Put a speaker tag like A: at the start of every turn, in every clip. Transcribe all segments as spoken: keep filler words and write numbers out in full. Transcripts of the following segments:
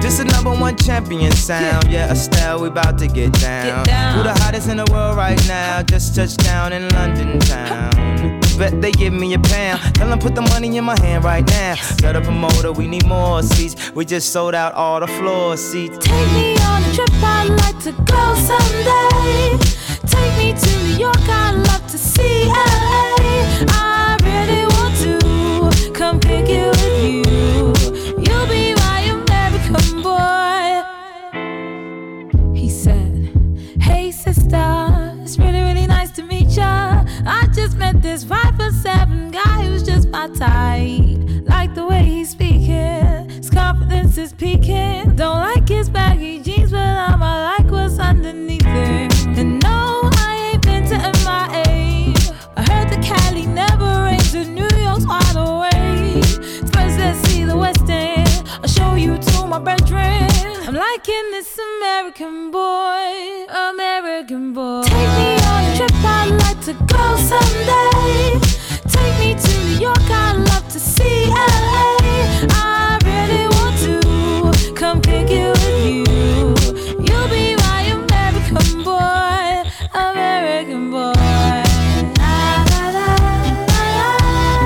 A: This the number one champion sound. Yeah, Estelle, we about to get down.
B: Get down.
A: Who the hottest in the world right now? Just touched down in London town. Bet they give me a pound. Tell them put the money in my hand right now. Set up a motor, we need more seats. We just sold out all the floor seats.
B: Take me on a trip, I'd like to go someday. Take me to New York, I'd love to see L A. I really want to come pick you with you. You'll be my American boy. He said, hey sister, it's really, really nice to meet ya. I just met this five foot seven guy who's just my type. Like the way he's speaking, his confidence is peaking. Don't like his baggy jeans, but I'ma like what's underneath it. And no, I ain't been to M I A. I heard the Cali never rains and New York's wide awake. First let's see the West End, I'll show you to my bedroom. I'm liking this American boy, American boy. Take me on a trip, I'd like to go someday. Take me to New York, I'd love to see L A. I really want to come pick you with you. You'll be my American boy, American boy. La, la, la, la, la,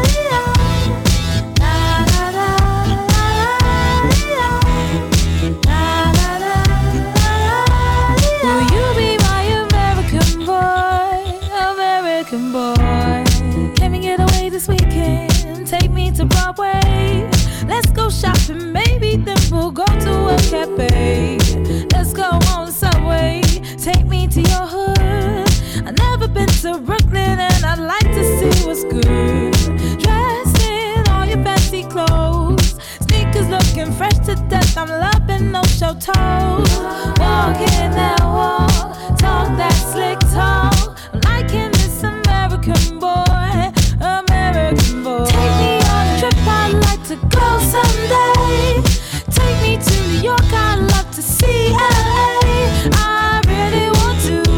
B: la, la, la, la, la, la. Will you be my American boy, American boy? Can we get away this weekend? Take me to Broadway. Let's go shopping, maybe then we'll go to a cafe. Let's go on the subway. Take me to your hood. I've never been to Brooklyn and I'd like to see what's good. Dressed in all your fancy clothes, sneakers looking fresh to death. I'm loving no show toes. Walking that wall, talk that slick talk. I'm liking this American boy, American boy. Take me on a trip, I'd like to go someday. Take me to New York, I'd love to see L A. I really want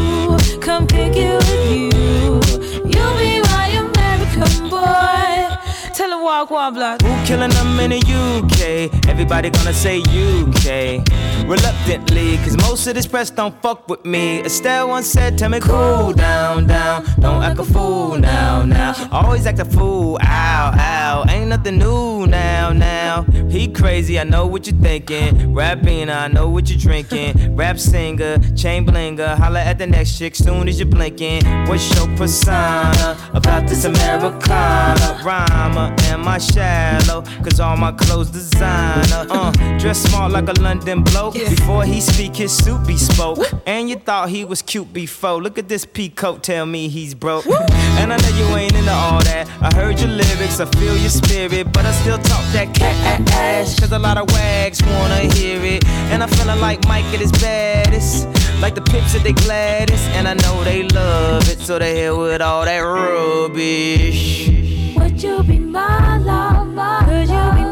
B: to come pick you with you. You'll be my American boy. Tell him walk one block.
A: Who killing them in the U K? Everybody gonna say U K. Reluctantly, cause most of this press don't fuck with me. Estelle once said, tell me cool down, down. Don't act a fool now, now. Always act a fool, ow, ow. Ain't nothing new now, now. He crazy, I know what you're thinking. Rapping, I know what you're drinking. Rap singer, chain blinger. Holla at the next chick soon as you're blinking. What's your persona about this Americana? Rhymer, am I shallow? Cause all my clothes designer. Uh, dress smart like a London bloke. Before he speak, his suit be spoke. And you thought he was cute before. Look at this peacoat, tell me he's broke. And I know you ain't into all that. I heard your lyrics, I feel your spirit, but I still talk that cat ass. Cause a lot of wags wanna hear it. And I'm feeling like Mike at his baddest, like the Pips at they gladdest. And I know they love it, so they hell with all that rubbish.
B: Would you be my love? Would you be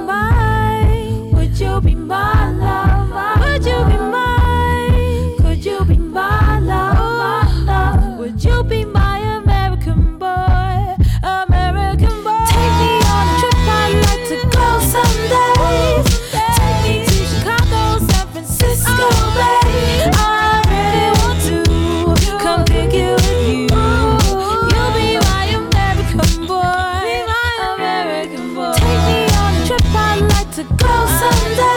B: mine? Would you be my love? Would you be mine? Could you be my love? Would you be my American boy? American boy. Take me on a trip, I'd like to go someday. Take me to Chicago, San Francisco, babe. I really want to come pick you with you. You'll be my American boy, American boy. Take me on a trip, I'd like to go someday.